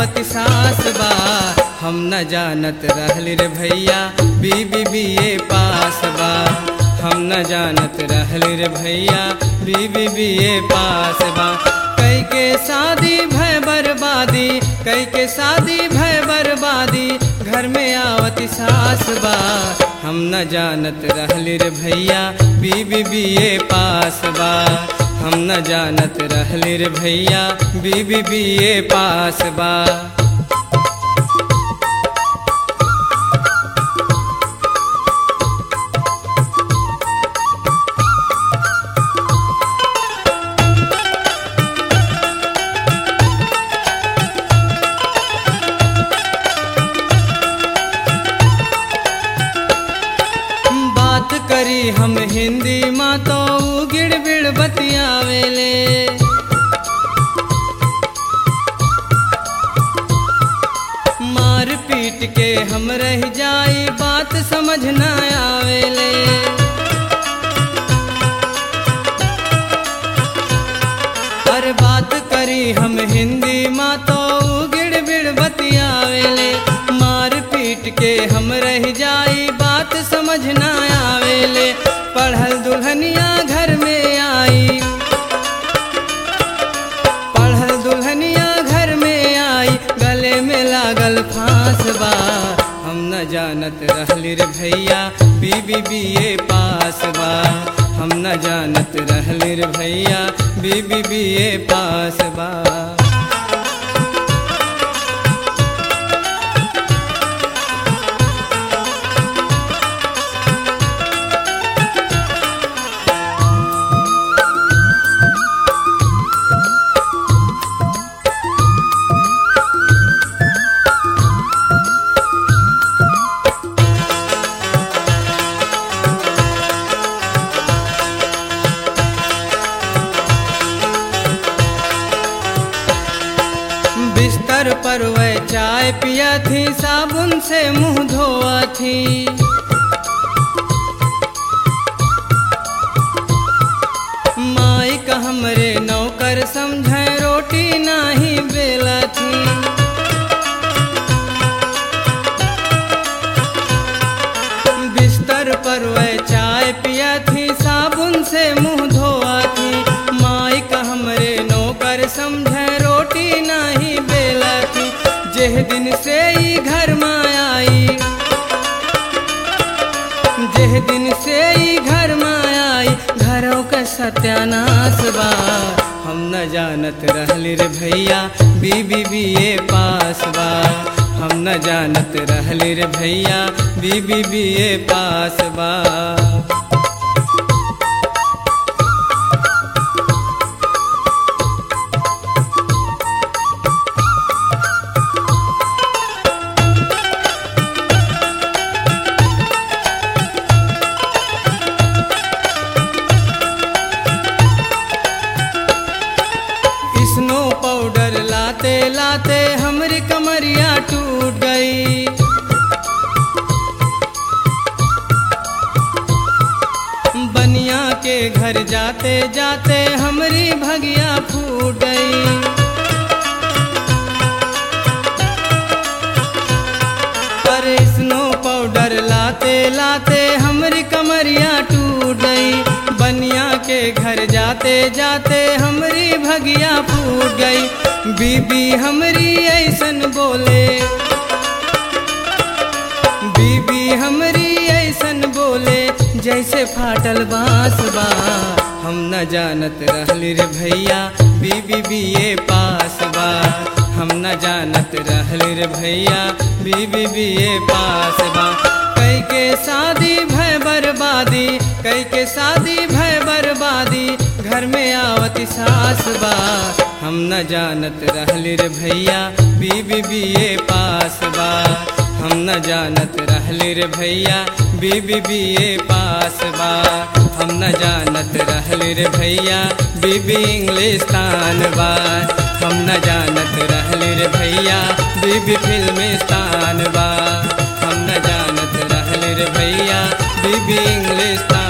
आवत सास बा। हम न जानत रहली रे भैया बीबी बीए पास बा। हम न जानत रहली रे भैया बीबी बीए पास बा। कई के शादी भय बर्बादी, कई के शादी भय बर्बादी, घर में आवत सास बा। हम न जानत रहली रे भैया बीबी बीए पास बा। हम न जानत रहली रे भैया बीबी बीए पास बा। बात करी हम हिंदी माँ तो गिड़बिड़ बतियावेले। मार पीट के हम रह जाई बात समझ न आवेले। अरे बात करी हम हिंदी माँ तो गिड़बिड़ बतियावेले। मार पीट के हम रह जाई बात समझ न आवेले। पढ़ल दुल्हनिया घर में आई, पढ़ल दुल्हनिया घर में आई, गले में लागल फांस बा। हम न जानत रहली रे भैया बीबी बीए पास बा। हम न जानत रहली रे भैया बीबी बीए पास बा। बिस्तर पर वह चाय पिया थी, साबुन से मुंह धोआ थी। माई का हमरे नौकर समझे रोटी नाही बेला थी। बिस्तर पर वह चाय पिया थी, साबुन से मुंह धोआ थी। माई का हमरे नौकर समझे रोटी नाही बेला थी। जेह दिन से ही घर में आई, जेह दिन से ही घर में आई, घरों का सत्यानाश बा। हम न जानत रहली रे भैया बीबी बीए पास बा। हम न जानत रहली रे भैया बीबी बीए पास बा। स्नो पाउडर लाते लाते हमरी कमरिया टूट गई। बनिया के घर जाते जाते हमरी भगिया फूट गई। पर स्नो पाउडर लाते लाते हमरी कमरिया टूट गई। बनिया के घर जाते जाते हमरी भगिया फूट गई। बीबी हमरी ऐसन बोले, बीबी हमरी ऐसन बोले, जैसे फाटल बांस बा। हम न जानत रहली रे भैया बीबी बीए पास बा। हम न जानत रहली रे भैया बीबी बीए पास बा। कई के शादी भय बर्बादी, कई के शादी भय बर्बादी, घर में आवत सास बा। हम न जानत रहली रे भैया बीबी बीए पास बा। हम न जानत रहली रे भैया बीबी बीए पास बा। हम न जानत रहली रे भैया बीबी इंग्लिस्तान बा। हम न जानत रहली रे भैया बीबी फिल्मिस्तान बा। हम न जानत रहली रे भैया बीबी इंग्लिस्तान